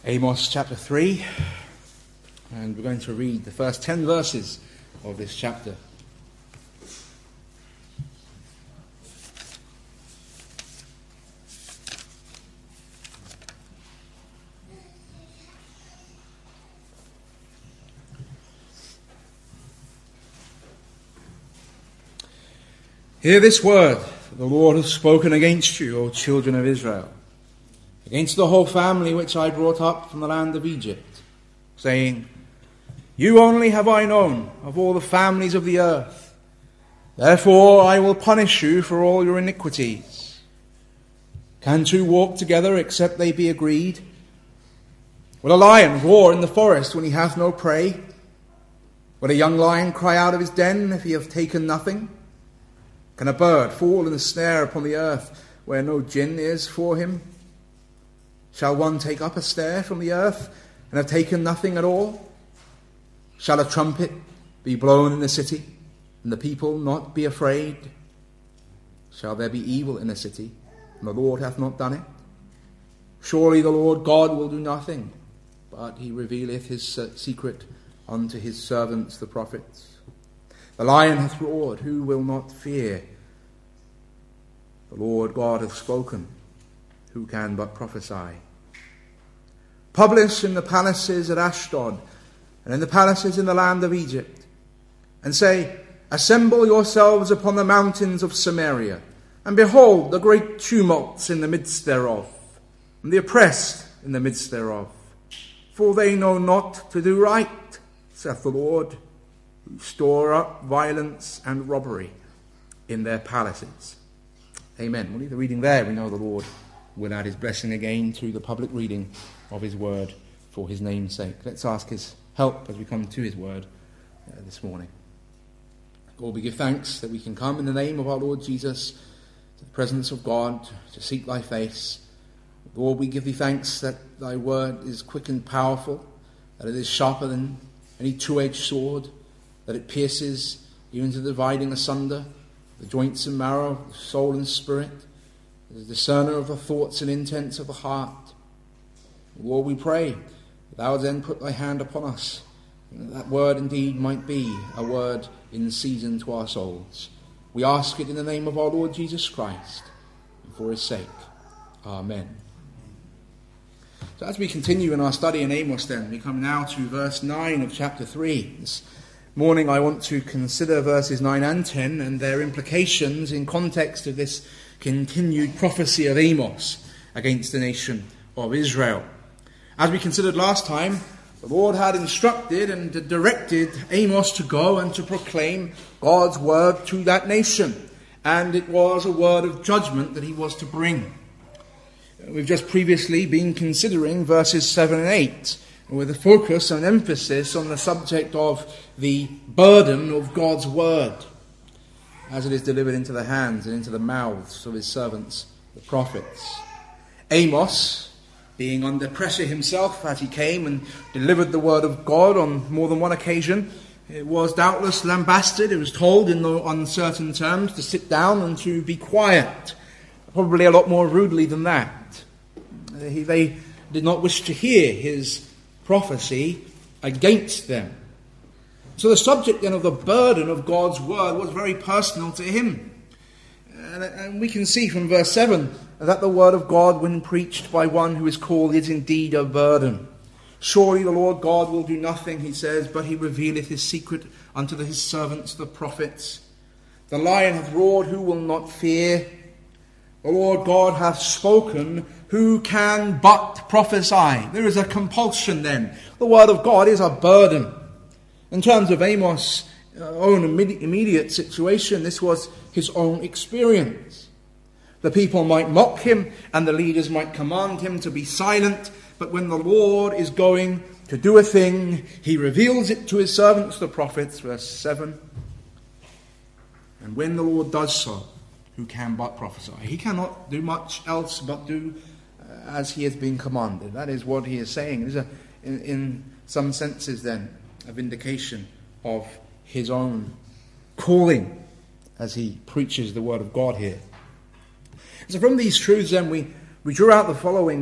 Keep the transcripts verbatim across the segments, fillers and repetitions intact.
Amos chapter three, and we're going to read the first ten verses of this chapter. Hear this word that the Lord has spoken against you, O children of Israel, against the whole family which I brought up from the land of Egypt, saying, You only have I known of all the families of the earth. Therefore I will punish you for all your iniquities. Can two walk together except they be agreed? Will a lion roar in the forest when he hath no prey? Will a young lion cry out of his den if he have taken nothing? Can a bird fall in a snare upon the earth where no gin is for him? Shall one take up a snare from the earth and have taken nothing at all? Shall a trumpet be blown in the city, and the people not be afraid? Shall there be evil in a city, and the Lord hath not done it? Surely the Lord God will do nothing, but he revealeth his secret unto his servants the prophets. The lion hath roared, who will not fear? The Lord God hath spoken, who can but prophesy? Publish in the palaces at Ashdod, and in the palaces in the land of Egypt, and say, Assemble yourselves upon the mountains of Samaria, and behold the great tumults in the midst thereof, and the oppressed in the midst thereof. For they know not to do right, saith the Lord, who store up violence and robbery in their palaces. Amen. We'll leave the reading there. We know the Lord will add his blessing again to the public reading of his word for his name's sake. Let's ask his help as we come to his word uh, this morning. Lord, we give thanks that we can come in the name of our Lord Jesus to the presence of God to seek thy face. Lord, we give thee thanks that thy word is quick and powerful, that it is sharper than any two-edged sword, that it pierces even to dividing asunder the joints and marrow of the soul and spirit, the discerner of the thoughts and intents of the heart. Lord, we pray that thou then put thy hand upon us, and that, that word indeed might be a word in season to our souls. We ask it in the name of our Lord Jesus Christ, and for his sake. Amen. So as we continue in our study in Amos then, we come now to verse nine of chapter three. This morning I want to consider verses nine and ten and their implications in context of this continued prophecy of Amos against the nation of Israel. As we considered last time, the Lord had instructed and directed Amos to go and to proclaim God's word to that nation, and it was a word of judgment that he was to bring. We've just previously been considering verses seven and eight, with a focus and emphasis on the subject of the burden of God's word, as it is delivered into the hands and into the mouths of his servants, the prophets. Amos, being under pressure himself as he came and delivered the word of God on more than one occasion, it was doubtless lambasted. It was told in no uncertain terms to sit down and to be quiet, probably a lot more rudely than that. They did not wish to hear his prophecy against them. So the subject then of the burden of God's word was very personal to him. And, and we can see from verse seven that the word of God, when preached by one who is called, is indeed a burden. Surely the Lord God will do nothing, he says, but he revealeth his secret unto his servants, the prophets. The lion hath roared, who will not fear? The Lord God hath spoken, who can but prophesy? There is a compulsion then. The word of God is a burden. In terms of Amos' own immediate situation, this was his own experience. The people might mock him and the leaders might command him to be silent, but when the Lord is going to do a thing, he reveals it to his servants, the prophets, verse seven. And when the Lord does so, who can but prophesy? He cannot do much else but do uh, as he has been commanded. That is what he is saying. It is a, in, in some senses then, a vindication of his own calling as he preaches the word of God here. So from these truths then we, we drew out the following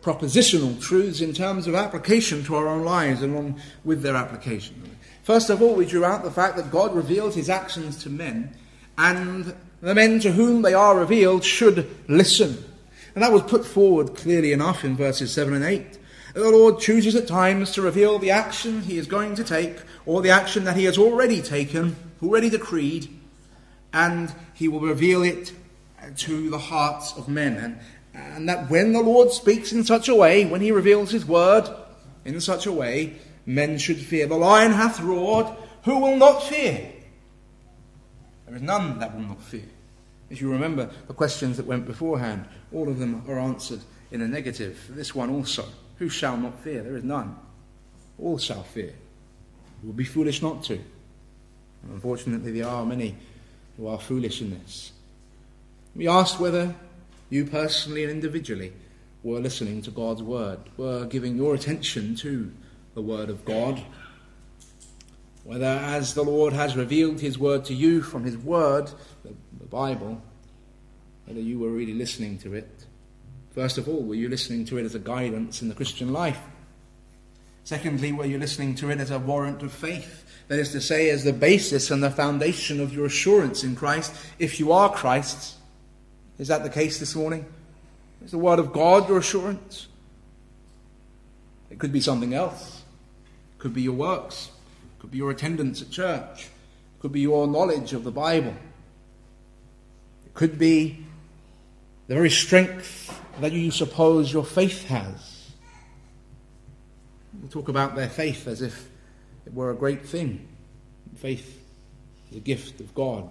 propositional truths in terms of application to our own lives along with their application. First of all, we drew out the fact that God reveals his actions to men, and the men to whom they are revealed should listen. And that was put forward clearly enough in verses seven and eight. The Lord chooses at times to reveal the action he is going to take, or the action that he has already taken, already decreed, and he will reveal it to the hearts of men. And, and that when the Lord speaks in such a way, when he reveals his word in such a way, men should fear. The lion hath roared, who will not fear? There is none that will not fear. If you remember the questions that went beforehand, all of them are answered in a negative. This one also. Who shall not fear? There is none. All shall fear. It would be foolish not to. And unfortunately, there are many who are foolish in this. We asked whether you personally and individually were listening to God's word, were giving your attention to the word of God, whether as the Lord has revealed his word to you from his word, the, the Bible, whether you were really listening to it. First of all, were you listening to it as a guidance in the Christian life? Secondly, were you listening to it as a warrant of faith? That is to say, as the basis and the foundation of your assurance in Christ, if you are Christ's. Is that the case this morning? Is the word of God your assurance? It could be something else. It could be your works. It could be your attendance at church. It could be your knowledge of the Bible. It could be the very strength that you suppose your faith has. We'll talk about their faith as if it were a great thing. Faith is a gift of God.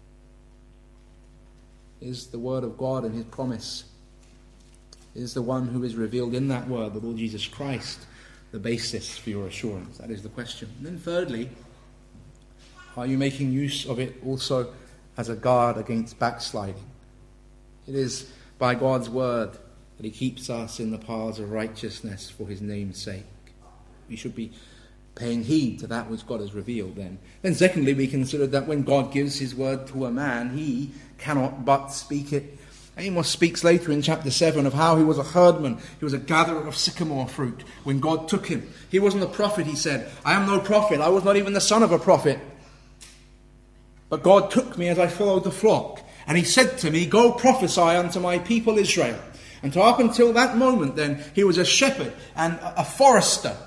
Is the word of God and his promise, is the one who is revealed in that word, the Lord Jesus Christ, the basis for your assurance? That is the question. And then thirdly, are you making use of it also as a guard against backsliding? It is by God's word that he keeps us in the paths of righteousness for his name's sake. We should be paying heed to that which God has revealed then. Then secondly, we considered that when God gives his word to a man, he cannot but speak it. Amos speaks later in chapter seven of how he was a herdman, he was a gatherer of sycamore fruit when God took him. He wasn't a prophet, he said. I am no prophet, I was not even the son of a prophet. But God took me as I followed the flock. And he said to me, go prophesy unto my people Israel. And to up until that moment then, he was a shepherd and a forester.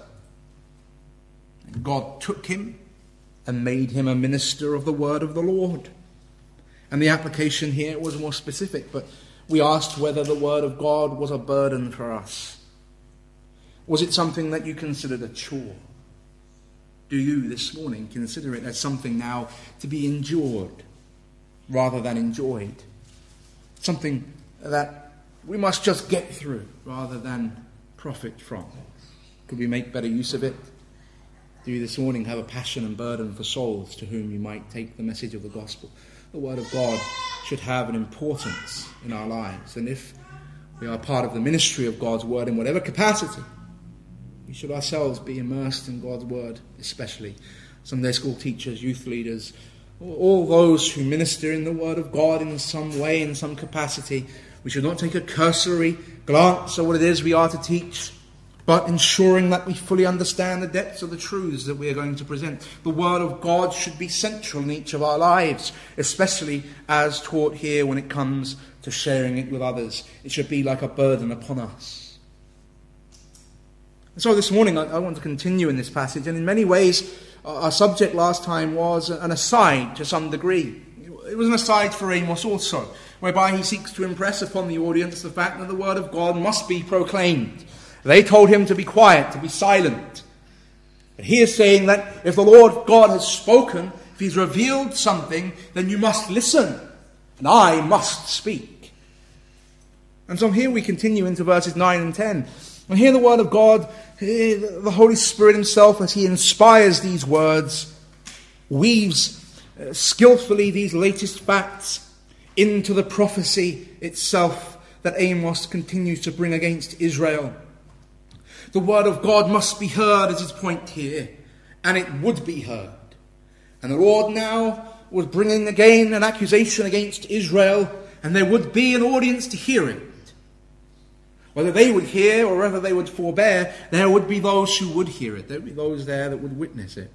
And God took him and made him a minister of the word of the Lord. And the application here was more specific, but we asked whether the word of God was a burden for us. Was it something that you considered a chore? Do you this morning consider it as something now to be endured rather than enjoyed? Something that we must just get through rather than profit from? Could we make better use of it? Do you this morning have a passion and burden for souls to whom you might take the message of the gospel? The word of God should have an importance in our lives. And if we are part of the ministry of God's word in whatever capacity, we should ourselves be immersed in God's word, especially Sunday school teachers, youth leaders, all those who minister in the word of God in some way, in some capacity. We should not take a cursory glance at what it is we are to teach, but ensuring that we fully understand the depths of the truths that we are going to present. The word of God should be central in each of our lives, especially as taught here when it comes to sharing it with others. It should be like a burden upon us. And so this morning I, I want to continue in this passage, and in many ways uh, our subject last time was an aside to some degree. It was an aside for Amos also, whereby he seeks to impress upon the audience the fact that the word of God must be proclaimed. They told him to be quiet, to be silent. But he is saying that if the Lord God has spoken, if he's revealed something, then you must listen. And I must speak. And so here we continue into verses nine and ten. And here the word of God, the Holy Spirit himself, as he inspires these words, weaves uh, skillfully these latest facts into the prophecy itself that Amos continues to bring against Israel. The word of God must be heard, as his point here, and it would be heard. And the Lord now was bringing again an accusation against Israel, and there would be an audience to hear it. Whether they would hear or whether they would forbear, there would be those who would hear it. There would be those there that would witness it.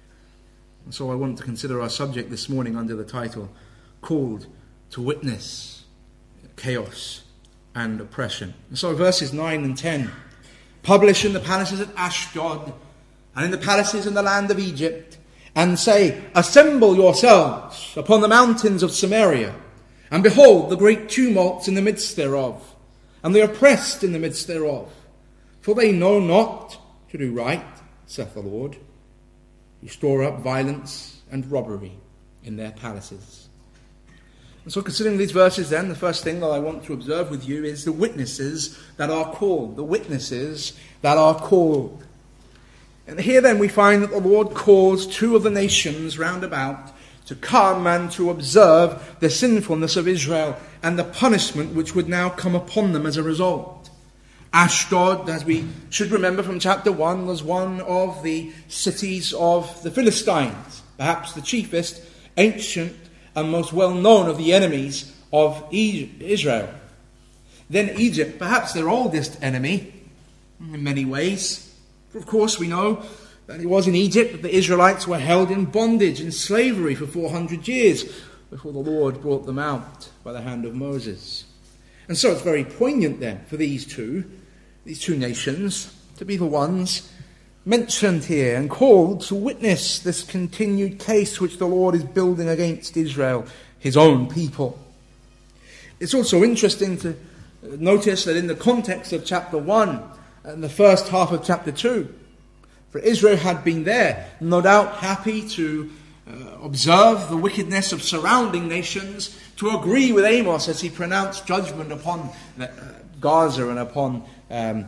And so I want to consider our subject this morning under the title, Called to Witness Chaos and Oppression. And so verses nine and ten, publish in the palaces at Ashdod and in the palaces in the land of Egypt, and say, assemble yourselves upon the mountains of Samaria, and behold the great tumults in the midst thereof, and the oppressed in the midst thereof. For they know not to do right, saith the Lord. You store up violence and robbery in their palaces. And so considering these verses then, the first thing that I want to observe with you is the witnesses that are called. The witnesses that are called. And here then we find that the Lord calls two of the nations round about to come and to observe the sinfulness of Israel and the punishment which would now come upon them as a result. Ashdod, as we should remember from chapter one, was one of the cities of the Philistines, perhaps the chiefest, ancient, and most well known of the enemies of Israel. Then Egypt, perhaps their oldest enemy in many ways. For of course we know that it was in Egypt that the Israelites were held in bondage, in slavery for four hundred years before the Lord brought them out by the hand of Moses. And so it's very poignant then for these two, these two nations, to be the ones mentioned here and called to witness this continued case which the Lord is building against Israel, his own people. It's also interesting to notice that in the context of chapter one and the first half of chapter two, for Israel had been there, no doubt happy to uh, observe the wickedness of surrounding nations, to agree with Amos as he pronounced judgment upon uh, Gaza and upon um,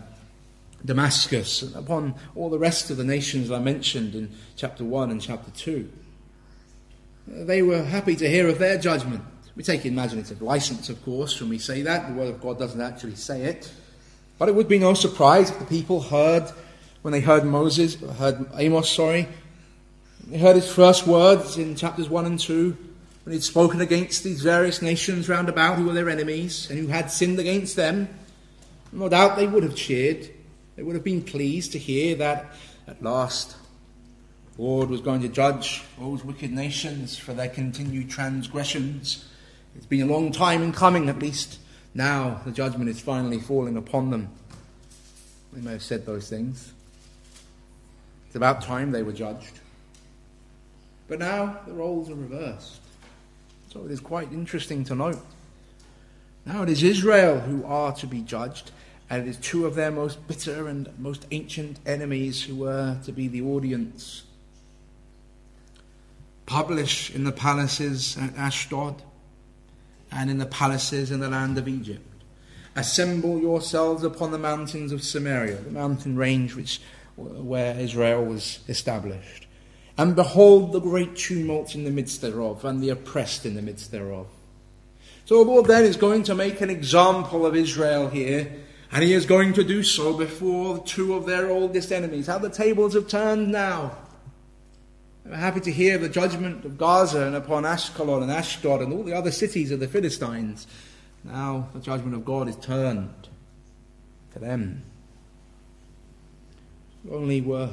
Damascus and upon all the rest of the nations I mentioned in chapter one and chapter two. Uh, they were happy to hear of their judgment. We take imaginative license, of course, when we say that. The Word of God doesn't actually say it. But it would be no surprise if the people heard, when they heard Moses, heard Amos, sorry, they heard his first words in chapters one and two, when he'd spoken against these various nations round about who were their enemies and who had sinned against them. No doubt they would have cheered. They would have been pleased to hear that at last the Lord was going to judge those wicked nations for their continued transgressions. It's been a long time in coming, at least now the judgment is finally falling upon them. They may have said those things. It's about time they were judged. But now the roles are reversed. So it is quite interesting to note. Now it is Israel who are to be judged, and it is two of their most bitter and most ancient enemies who were to be the audience. Publish in the palaces at Ashdod and in the palaces in the land of Egypt. Assemble yourselves upon the mountains of Samaria, the mountain range which where Israel was established. And behold the great tumults in the midst thereof, and the oppressed in the midst thereof. So the Lord then is going to make an example of Israel here, and he is going to do so before two of their oldest enemies. How the tables have turned now. I'm happy to hear the judgment of Gaza and upon Ashkelon and Ashdod and all the other cities of the Philistines. Now the judgment of God is turned to them. Only were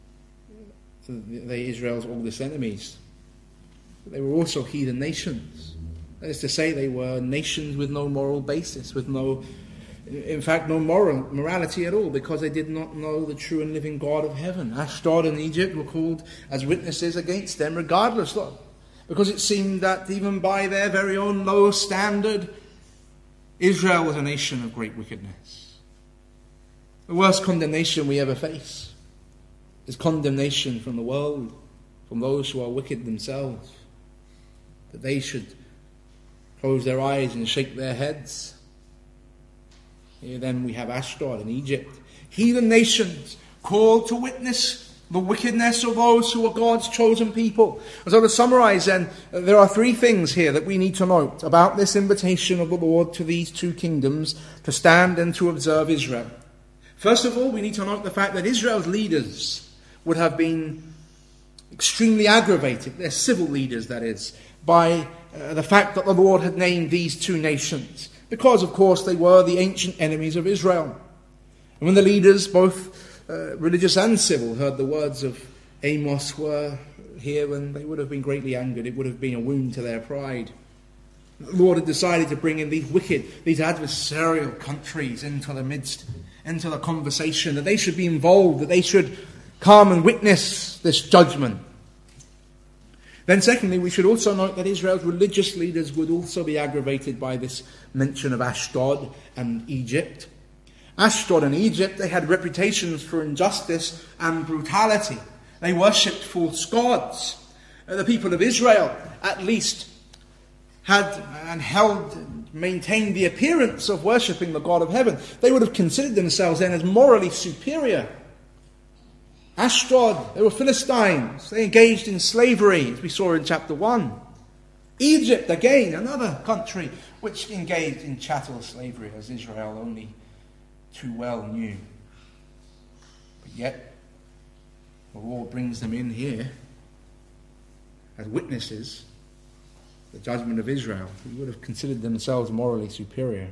they Israel's oldest enemies, but they were also heathen nations. That is to say, they were nations with no moral basis, with no, in fact, no moral morality at all, because they did not know the true and living God of heaven. Ashdod and Egypt were called as witnesses against them, regardless, though, because it seemed that even by their very own low standard, Israel was a nation of great wickedness. The worst condemnation we ever face is condemnation from the world, from those who are wicked themselves, that they should close their eyes and shake their heads. Here then we have Ashdod and Egypt, heathen nations called to witness the wickedness of those who are God's chosen people. And so to summarize then, there are three things here that we need to note about this invitation of the Lord to these two kingdoms to stand and to observe Israel. First of all, we need to note the fact that Israel's leaders would have been extremely aggravated, their civil leaders that is, by uh, the fact that the Lord had named these two nations, because, of course, they were the ancient enemies of Israel. And when the leaders, both uh, religious and civil, heard the words of Amos were here, and they would have been greatly angered. It would have been a wound to their pride. The Lord had decided to bring in these wicked, these adversarial countries into the midst, into the conversation, that they should be involved, that they should come and witness this judgment. Then secondly, we should also note that Israel's religious leaders would also be aggravated by this mention of Ashdod and Egypt. Ashdod and Egypt, they had reputations for injustice and brutality. They worshipped false gods. The people of Israel, at least, had and held and maintained the appearance of worshipping the God of heaven. They would have considered themselves then as morally superior. Ashdod, they were Philistines. They engaged in slavery, as we saw in chapter one. Egypt, again, another country which engaged in chattel slavery, as Israel only too well knew. But yet, the Lord brings them in here as witnesses the judgment of Israel, who would have considered themselves morally superior.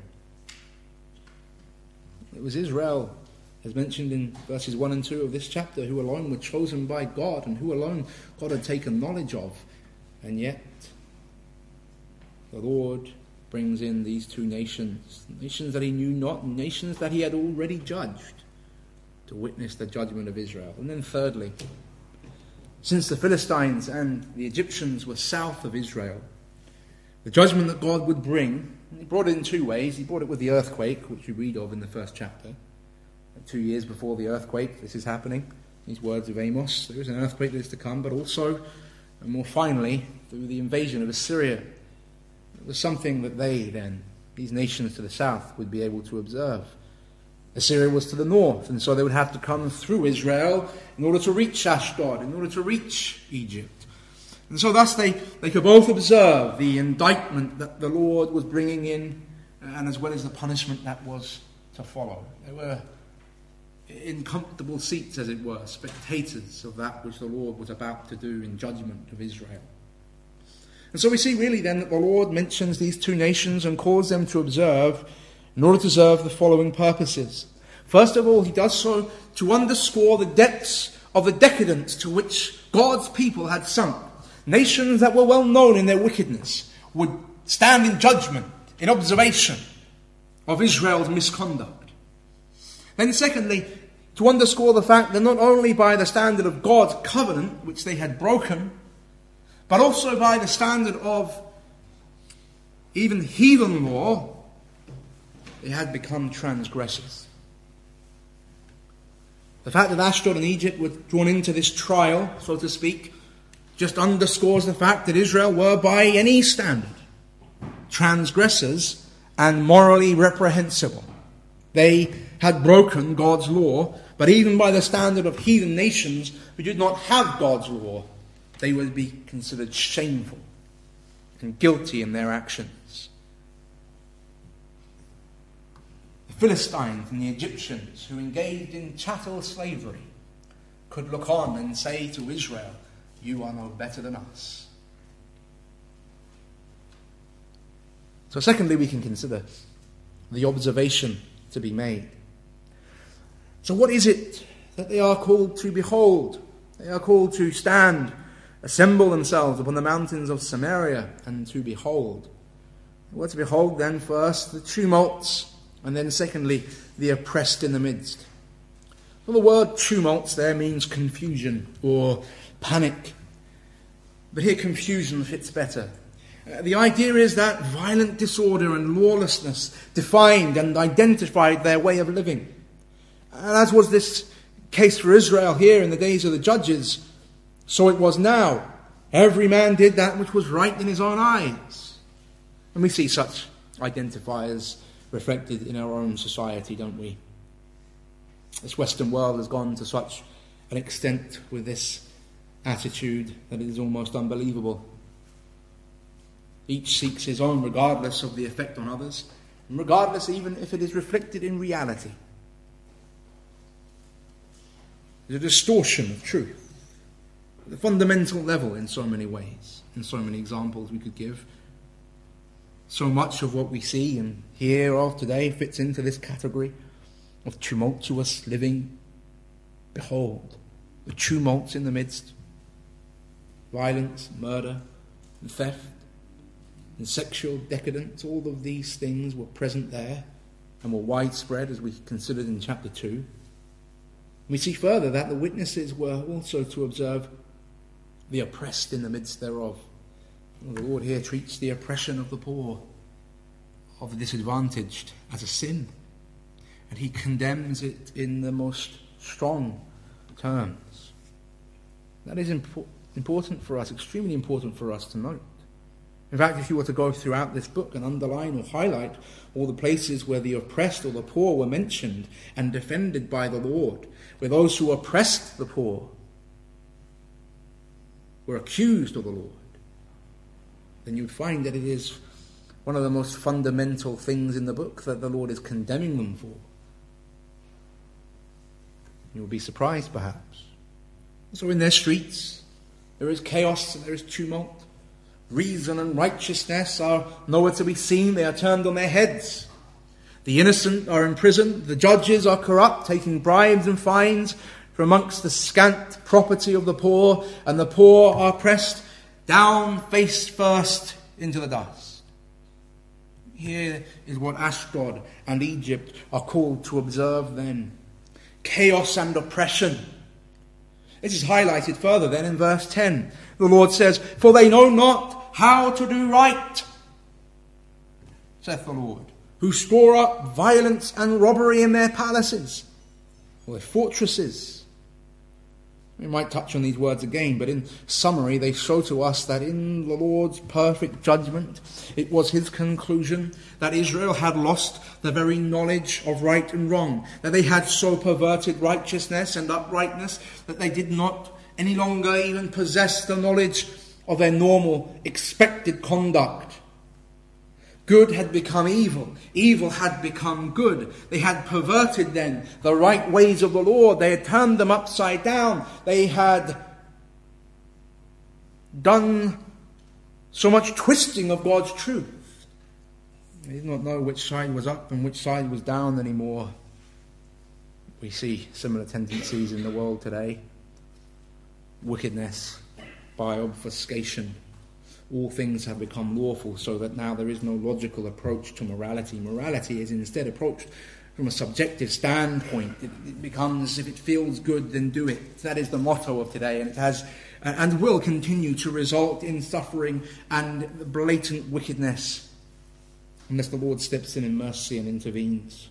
It was Israel, as mentioned in verses one and two of this chapter, who alone were chosen by God and who alone God had taken knowledge of. And yet, the Lord brings in these two nations, nations that he knew not, nations that he had already judged, to witness the judgment of Israel. And then thirdly, since the Philistines and the Egyptians were south of Israel, the judgment that God would bring, he brought it in two ways. He brought it with the earthquake, which we read of in the first chapter. Two years before the earthquake, this is happening. These words of Amos. There is an earthquake that is to come, but also, and more finally, through the invasion of Assyria. It was something that they then, these nations to the south, would be able to observe. Assyria was to the north, and so they would have to come through Israel in order to reach Ashdod, in order to reach Egypt. And so thus they, they could both observe the indictment that the Lord was bringing in, and as well as the punishment that was to follow. They were in comfortable seats, as it were, spectators of that which the Lord was about to do in judgment of Israel. And so we see really then that the Lord mentions these two nations and calls them to observe in order to serve the following purposes. First of all, he does so to underscore the depths of the decadence to which God's people had sunk. Nations that were well known in their wickedness would stand in judgment, in observation of Israel's misconduct. Then secondly, to underscore the fact that not only by the standard of God's covenant, which they had broken, but also by the standard of even heathen law, they had become transgressors. The fact that Ashdod and Egypt were drawn into this trial, so to speak, just underscores the fact that Israel were, by any standard, transgressors and morally reprehensible. They had broken God's law, but even by the standard of heathen nations who did not have God's law, they would be considered shameful and guilty in their actions. The Philistines and the Egyptians who engaged in chattel slavery could look on and say to Israel, "You are no better than us." So secondly, we can consider the observation to be made. So what is it that they are called to behold? They are called to stand, assemble themselves upon the mountains of Samaria, and to behold. Well, to behold then first the tumults, and then secondly the oppressed in the midst. Well, the word tumults there means confusion or panic. But here confusion fits better. Uh, the idea is that violent disorder and lawlessness defined and identified their way of living. And as was this case for Israel here in the days of the judges, so it was now. Every man did that which was right in his own eyes. And we see such identifiers reflected in our own society, don't we? This Western world has gone to such an extent with this attitude that it is almost unbelievable. Each seeks his own regardless of the effect on others, and regardless even if it is reflected in reality. There's a distortion of truth at the fundamental level in so many ways, in so many examples we could give. So much of what we see and hear of today fits into this category of tumultuous living. Behold, the tumults in the midst. Violence, murder, and theft, and sexual decadence, all of these things were present there and were widespread as we considered in chapter two. We see further that the witnesses were also to observe the oppressed in the midst thereof. The Lord here treats the oppression of the poor, of the disadvantaged, as a sin, and he condemns it in the most strong terms. That is impo- important for us, extremely important for us to note. In fact, if you were to go throughout this book and underline or highlight all the places where the oppressed or the poor were mentioned and defended by the Lord, where those who oppressed the poor were accused of the Lord, then you'd find that it is one of the most fundamental things in the book that the Lord is condemning them for. You will be surprised, perhaps. So in their streets, there is chaos and there is tumult. Reason and righteousness are nowhere to be seen. They are turned on their heads. The innocent are imprisoned. The judges are corrupt, taking bribes and fines from amongst the scant property of the poor, and the poor are pressed down face first into the dust. Here is what Ashdod and Egypt are called to observe then. Chaos and oppression. This is highlighted further then in verse ten. The Lord says, "For they know not how to do right, saith the Lord, who store up violence and robbery in their palaces," or their fortresses. We might touch on these words again, but in summary, they show to us that in the Lord's perfect judgment, it was his conclusion that Israel had lost the very knowledge of right and wrong, that they had so perverted righteousness and uprightness that they did not any longer even possess the knowledge of their normal, expected conduct. Good had become evil. Evil had become good. They had perverted then the right ways of the Lord. They had turned them upside down. They had done so much twisting of God's truth. They did not know which side was up and which side was down anymore. We see similar tendencies in the world today. Wickedness by obfuscation. All things have become lawful, so that now there is no logical approach to morality. Morality is instead approached from a subjective standpoint. It, it becomes, if it feels good, then do it. That is the motto of today, and it has and will continue to result in suffering and blatant wickedness unless the Lord steps in in mercy and intervenes.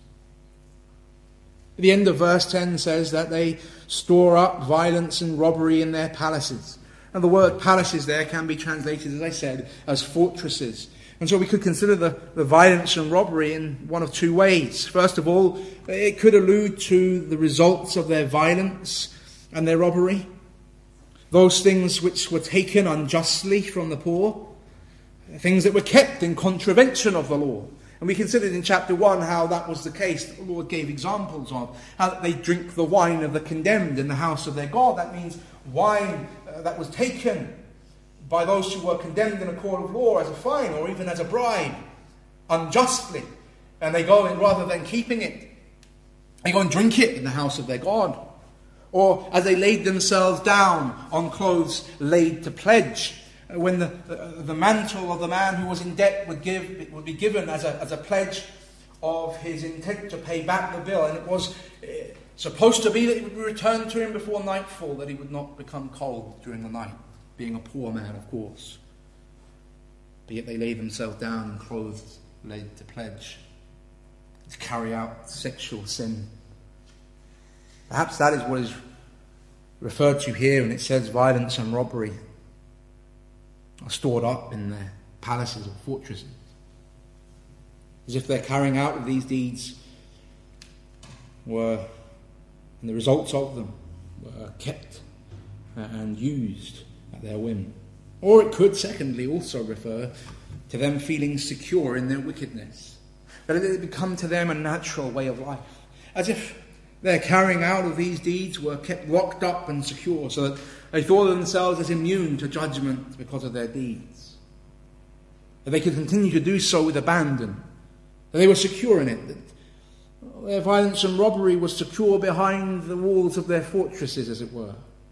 The end of verse ten says that they store up violence and robbery in their palaces. And the word palaces there can be translated, as I said, as fortresses. And so we could consider the, the violence and robbery in one of two ways. First of all, it could allude to the results of their violence and their robbery. Those things which were taken unjustly from the poor. Things that were kept in contravention of the law. And we considered in chapter one how that was the case. The Lord gave examples of how they drink the wine of the condemned in the house of their God. That means wine uh, that was taken by those who were condemned in a court of law as a fine or even as a bribe, unjustly. And they go and rather than keeping it, they go and drink it in the house of their God. Or as they laid themselves down on clothes laid to pledge, when the, the, the mantle of the man who was in debt would give, it would be given as a, as a pledge of his intent to pay back the bill. And it was uh, supposed to be that it would be returned to him before nightfall, that he would not become cold during the night, being a poor man, of course. But yet they laid themselves down in clothes laid to pledge, to carry out sexual sin. Perhaps that is what is referred to here when it says violence and robbery are stored up in their palaces or fortresses, as if their carrying out of these deeds were, and the results of them were kept and used at their whim. Or it could, secondly, also refer to them feeling secure in their wickedness, that it had become to them a natural way of life, as if their carrying out of these deeds were kept locked up and secure, so that they thought of themselves as immune to judgment because of their deeds. that they could continue to do so with abandon, that they were secure in it, that their violence and robbery was secure behind the walls of their fortresses, as it were.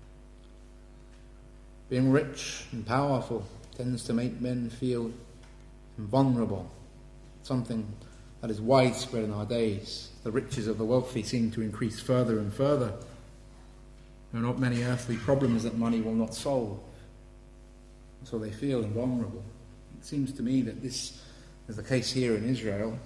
Being rich and powerful tends to make men feel vulnerable, something that is widespread in our days. The riches of the wealthy seem to increase further and further. There are not many earthly problems that money will not solve, so they feel invulnerable. It seems to me that this is the case here in Israel.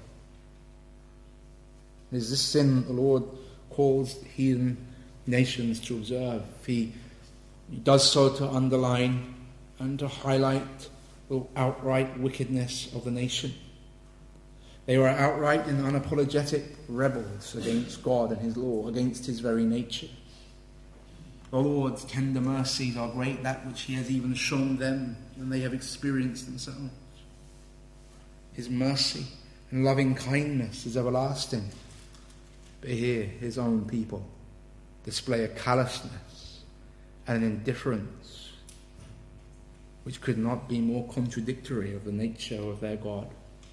It is this sin that the Lord calls the heathen nations to observe. He, he does so to underline and to highlight the outright wickedness of the nation. They were outright and unapologetic rebels against God and his law, against his very nature. The Lord's tender mercies are great, that which he has even shown them when they have experienced themselves. His mercy and loving kindness is everlasting. But here, his own people display a callousness and an indifference which could not be more contradictory of the nature of their God.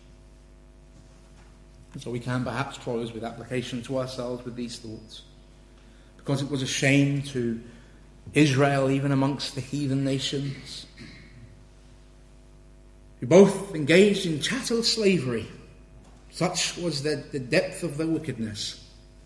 And so we can perhaps close with application to ourselves with these thoughts. Because it was a shame to Israel, even amongst the heathen nations, who both engaged in chattel slavery. Such was the, the depth of their wickedness.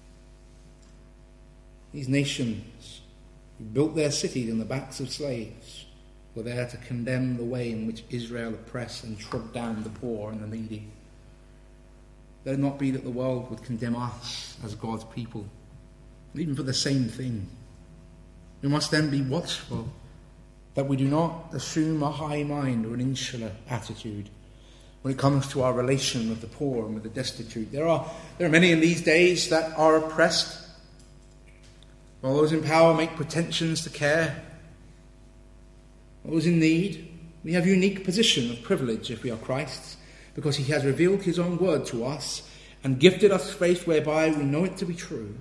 These nations who built their cities on the backs of slaves were there to condemn the way in which Israel oppressed and trod down the poor and the needy. Let it not be that the world would condemn us as God's people, even for the same thing. We must then be watchful that we do not assume a high mind or an insular attitude when it comes to our relation with the poor and with the destitute. There are, there are many in these days that are oppressed, while those in power make pretensions to care. Those in need, we have a unique position of privilege if we are Christ's, because he has revealed his own word to us and gifted us faith whereby we know it to be true.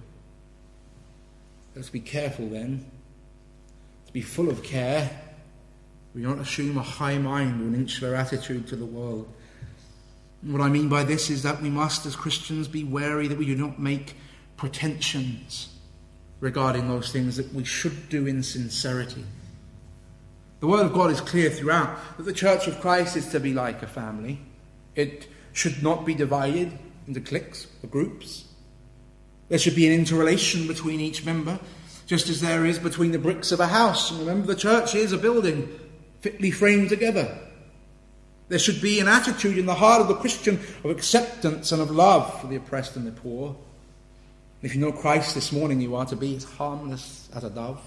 Let's be careful then, to be full of care. We don't assume a high mind or an insular attitude to the world. And what I mean by this is that we must, as Christians, be wary that we do not make pretensions regarding those things that we should do in sincerity. The word of God is clear throughout that the Church of Christ is to be like a family. It should not be divided into cliques or groups. There should be an interrelation between each member, just as there is between the bricks of a house. And remember, the church is a building fitly framed together. There should be an attitude in the heart of the Christian of acceptance and of love for the oppressed and the poor. If you know Christ this morning, you are to be as harmless as a dove.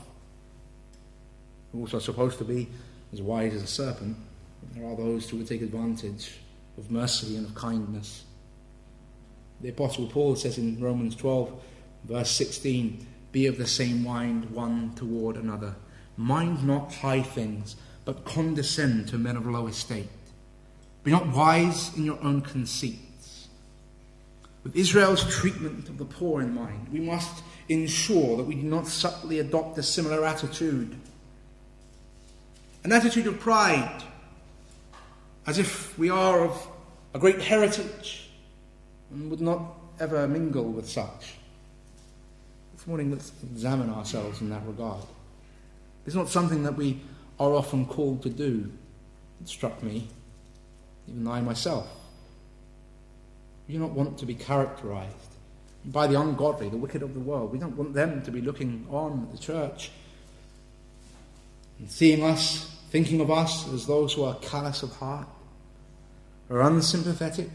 You're also supposed to be as wise as a serpent. There are those who would take advantage of mercy and of kindness. The Apostle Paul says in Romans twelve, verse sixteen, "Be of the same mind one toward another. Mind not high things, but condescend to men of low estate. Be not wise in your own conceits." With Israel's treatment of the poor in mind, we must ensure that we do not subtly adopt a similar attitude. An attitude of pride, as if we are of a great heritage and would not ever mingle with such. This morning, let's examine ourselves in that regard. It's not something that we are often called to do. It struck me, even I myself. We do not want to be characterized by the ungodly, the wicked of the world. We don't want them to be looking on at the church and seeing us, thinking of us as those who are callous of heart, or unsympathetic,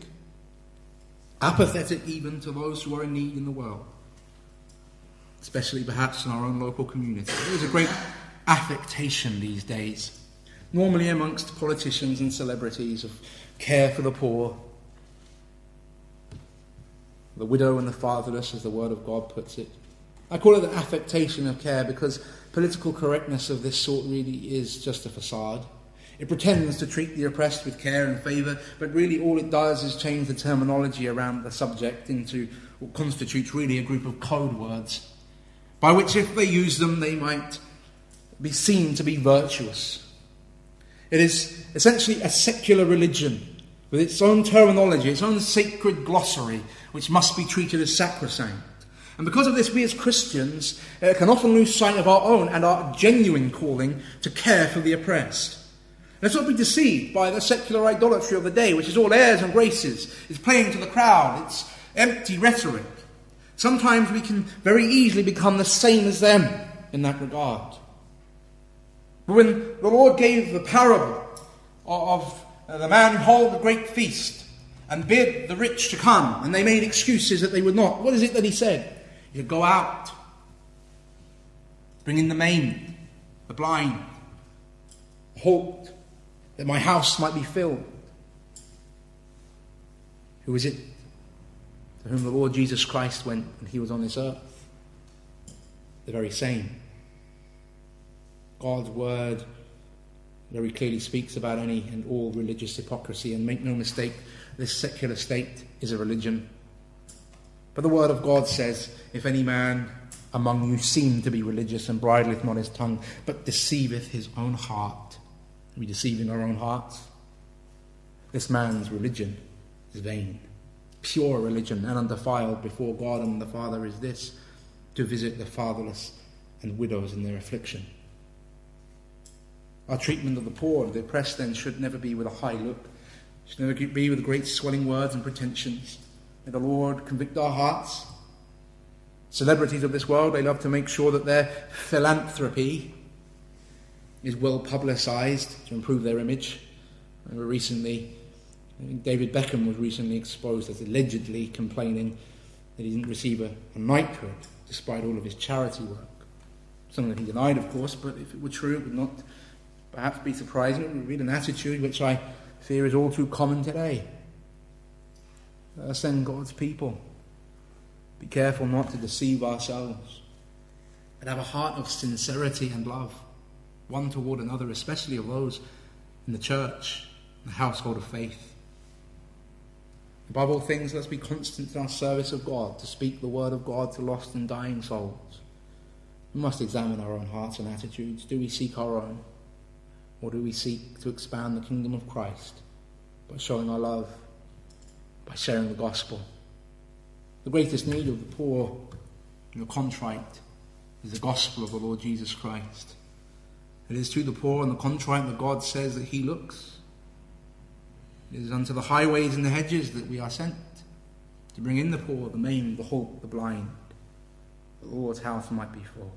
apathetic even to those who are in need in the world, especially perhaps in our own local community. There is a great affectation these days, normally amongst politicians and celebrities, of care for the poor, the widow and the fatherless, as the Word of God puts it. I call it the affectation of care because political correctness of this sort really is just a facade. It pretends to treat the oppressed with care and favour, but really all it does is change the terminology around the subject into what constitutes really a group of code words, by which if they use them they might be seen to be virtuous. It is essentially a secular religion with its own terminology, its own sacred glossary, which must be treated as sacrosanct. And because of this, we as Christians uh, can often lose sight of our own and our genuine calling to care for the oppressed. Let's not be deceived by the secular idolatry of the day, which is all airs and graces, it's playing to the crowd, it's empty rhetoric. Sometimes we can very easily become the same as them in that regard. But when the Lord gave the parable of the man who held the great feast and bid the rich to come, and they made excuses that they would not, what is it that he said? He said, go out, bring in the maimed, the blind, the halt, that my house might be filled. Who is it to whom the Lord Jesus Christ went when he was on this earth? The very same. God's word very clearly speaks about any and all religious hypocrisy, and make no mistake, this secular state is a religion. But the word of God says, if any man among you seem to be religious and bridleth not his tongue, but deceiveth his own heart. Are we deceiving our own hearts? This man's religion is vain. Pure religion and undefiled before God and the Father is this, to visit the fatherless and widows in their affliction. Our treatment of the poor and the oppressed then should never be with a high look, should never be with great swelling words and pretensions. May the Lord convict our hearts. Celebrities of this world, they love to make sure that their philanthropy is well publicised to improve their image. And recently, I think David Beckham was recently exposed as allegedly complaining that he didn't receive a, a knighthood despite all of his charity work. Something that he denied, of course, but if it were true, it would not perhaps be surprising. It would be an attitude which I fear is all too common today. Let us then, God's people, be careful not to deceive ourselves, but have a heart of sincerity and love, one toward another, especially of those in the church, the household of faith. Above all things, let's be constant in our service of God, to speak the word of God to lost and dying souls. We must examine our own hearts and attitudes. Do we seek our own? Or do we seek to expand the kingdom of Christ by showing our love, by sharing the gospel? The greatest need of the poor and the contrite is the gospel of the Lord Jesus Christ. It is to the poor and the contrite that God says that he looks. It is unto the highways and the hedges that we are sent, to bring in the poor, the maimed, the halt, the blind, that the Lord's house might be full.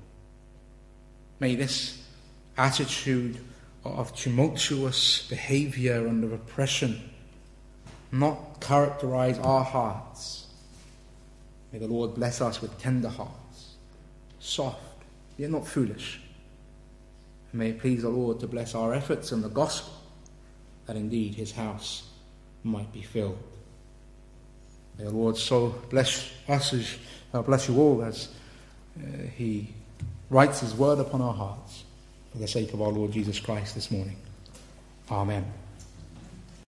May this attitude of tumultuous behaviour and of oppression not characterise our hearts. May the Lord bless us with tender hearts, soft, yet not foolish. And may it please the Lord to bless our efforts in the gospel, that indeed his house might be filled. May the Lord so bless us, as, uh, bless you all, as uh, he writes his word upon our hearts, for the sake of our Lord Jesus Christ this morning. Amen.